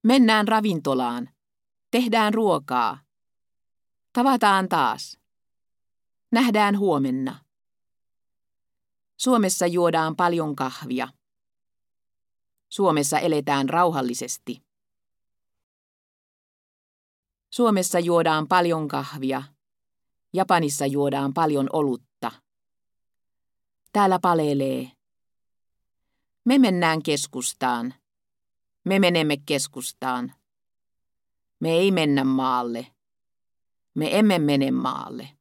Mennään ravintolaan. Tehdään ruokaa. Tavataan taas. Nähdään huomenna. Suomessa juodaan paljon kahvia. Suomessa eletään rauhallisesti. Suomessa juodaan paljon kahvia. Japanissa juodaan paljon olutta. Täällä palelee. Me mennään keskustaan. Me menemme keskustaan. Me ei mennä maalle. Me emme mene maalle.